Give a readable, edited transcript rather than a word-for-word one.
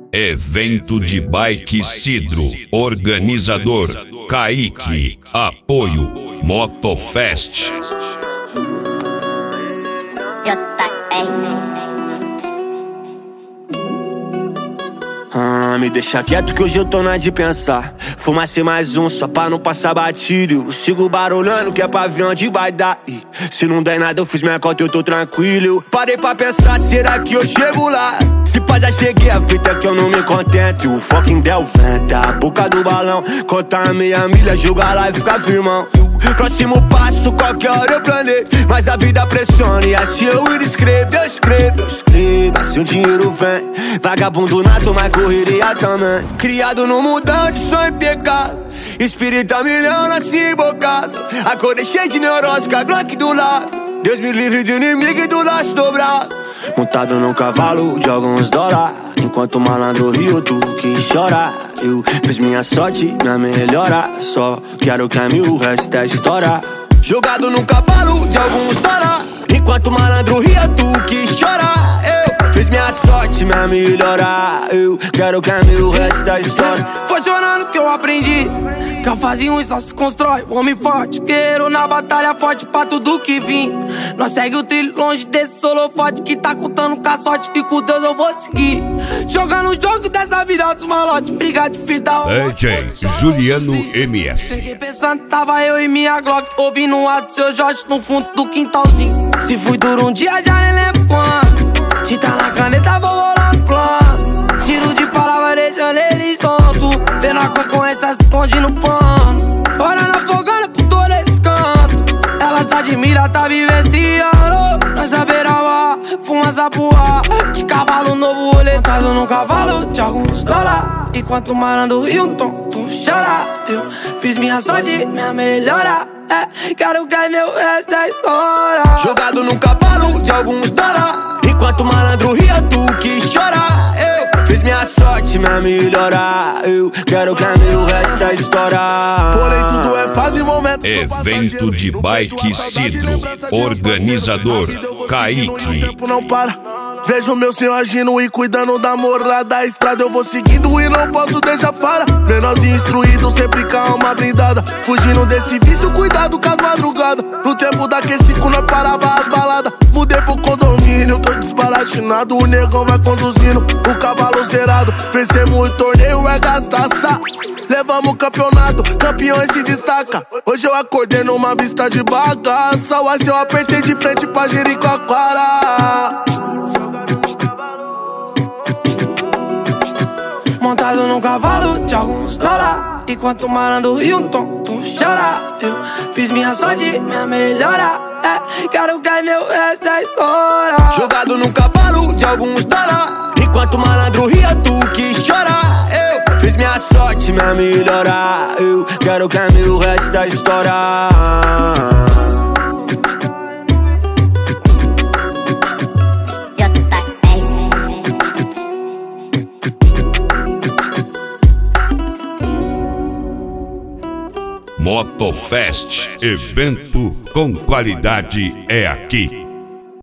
Evento de Bike Cidro. Organizador Kaique. Apoio Motofest. Me deixa quieto que hoje eu tô na de pensar. Fumasse mais um só pra não passar batido. Eu sigo barulhando que é pra ver onde vai dar. E se não der nada eu fiz minha conta, eu tô tranquilo. Parei pra pensar, será que eu chego lá? Se pá, já cheguei, a fita que eu não me contento. E o fucking Del venta a boca do balão. Contar a meia milha, jogar lá e ficar firmão. Próximo passo, qualquer hora eu planejo. Mas a vida pressiona e assim eu escrevo. Eu escrevo, assim o dinheiro vem. Vagabundo nato, mas correria também. Criado no mundão de sonho e pecado. Espírito a milhão, nasci embocado. Acordei cheio de neurose, com a Glock do lado. Deus me livre de inimigo e do laço dobrado. Montado num cavalo de alguns dólares. Enquanto o malandro rio, tu que chora. Eu fiz minha sorte, minha melhora. Só quero que a mil, o resto é história. Jogado num cavalo de alguns dólares. Enquanto o malandro ria, tu que chora. Eu fiz minha sorte, minha melhora. Eu quero que a mil, o resto é história. Foi chorando que eu aprendi que eu fazia um e só se constrói. Homem forte, guerreiro na batalha, forte pra tudo que vim. Nós segue o trilho longe desse holofote que tá contando com a sorte. E com Deus eu vou seguir. Jogando o jogo dessa vida dos malotes. Briga de fita. DJ Juliano MS. Cheguei pensando, tava eu e minha Glock ouvindo um ato do seu Jorge no fundo do quintalzinho. Se fui duro um dia, já nem lembro quando. Tinta na caneta, vou rolando plano. Tiro de palavra, deixando eles tontos. Vendo a concorrência se esconde no pano. Olhando afogando por todo esse canto. Ela tá admira, tá vivenciando. Nós beirava, fumaça pro ar. De cavalo novo, rolê montado num cavalo de alguns dólares. Enquanto o malandro ri um tonto chora. Eu fiz minha sorte, minha melhora. Quero que meu resto é história. Jogado num cavalo de alguns dólares. Enquanto o malandro ria, tu que chora. Eu fiz minha sorte, minha melhora. Eu quero que a meu resto é história. Porém tudo é fase e momento. Evento de Bike Cidro. Organizador Kaique. O tempo não para. Vejo meu senhor agindo e cuidando da moral da estrada. Eu vou seguindo e não posso deixar fora. Menorzinho instruído, sempre com a alma blindada. Fugindo desse vício, cuidado com as madrugadas. No tempo da Q5 nós parava as baladas. Mudei pro condomínio, tô desbaratinado. O negão vai conduzindo, o cavalo zerado. Vencemos o torneio, é gastaça. Levamos o campeonato, campeões se destaca. Hoje eu acordei numa vista de bagaça. O eu apertei de frente pra Jericoacoara. Montado num cavalo de alguns dólares. Enquanto o malandro ri um tonto chora. Eu fiz minha sorte, minha melhora. Quero que meu resto é história. Jogado num cavalo de alguns dólares. Enquanto o malandro ria, tu que chora. Eu fiz minha sorte, minha melhora. Eu quero que meu resto é história. Motofest. Evento com qualidade é aqui.